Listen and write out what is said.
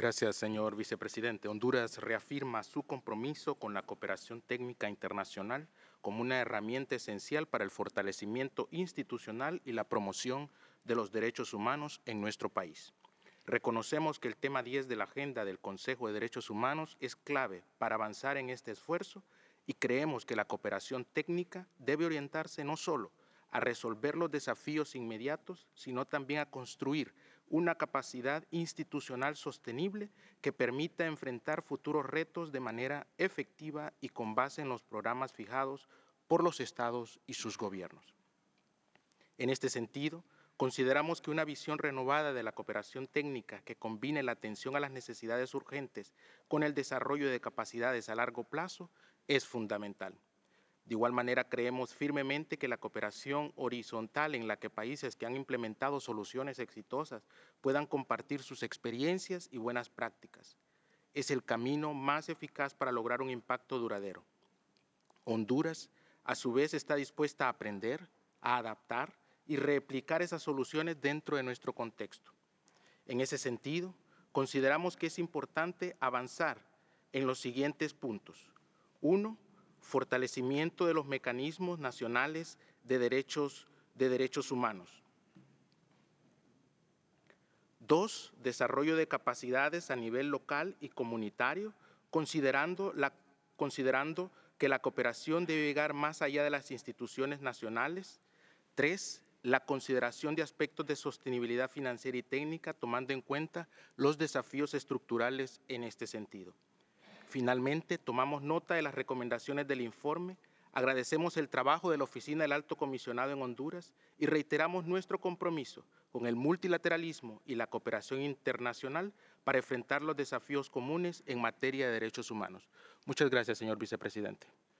Gracias, señor vicepresidente. Honduras reafirma su compromiso con la cooperación técnica internacional como una herramienta esencial para el fortalecimiento institucional y la promoción de los derechos humanos en nuestro país. Reconocemos que el tema 10 de la agenda del Consejo de Derechos Humanos es clave para avanzar en este esfuerzo y creemos que la cooperación técnica debe orientarse no solo a resolver los desafíos inmediatos, sino también a construir una capacidad institucional sostenible que permita enfrentar futuros retos de manera efectiva y con base en los programas fijados por los estados y sus gobiernos. En este sentido, consideramos que una visión renovada de la cooperación técnica que combine la atención a las necesidades urgentes con el desarrollo de capacidades a largo plazo es fundamental. De igual manera, creemos firmemente que la cooperación horizontal en la que países que han implementado soluciones exitosas puedan compartir sus experiencias y buenas prácticas es el camino más eficaz para lograr un impacto duradero. Honduras, a su vez, está dispuesta a aprender, a adaptar y replicar esas soluciones dentro de nuestro contexto. En ese sentido, consideramos que es importante avanzar en los siguientes puntos. 1. Fortalecimiento de los mecanismos nacionales de derechos humanos. 2. Desarrollo de capacidades a nivel local y comunitario, considerando que la cooperación debe llegar más allá de las instituciones nacionales. 3. La consideración de aspectos de sostenibilidad financiera y técnica, tomando en cuenta los desafíos estructurales en este sentido. Finalmente, tomamos nota de las recomendaciones del informe, agradecemos el trabajo de la Oficina del Alto Comisionado en Honduras y reiteramos nuestro compromiso con el multilateralismo y la cooperación internacional para enfrentar los desafíos comunes en materia de derechos humanos. Muchas gracias, señor vicepresidente.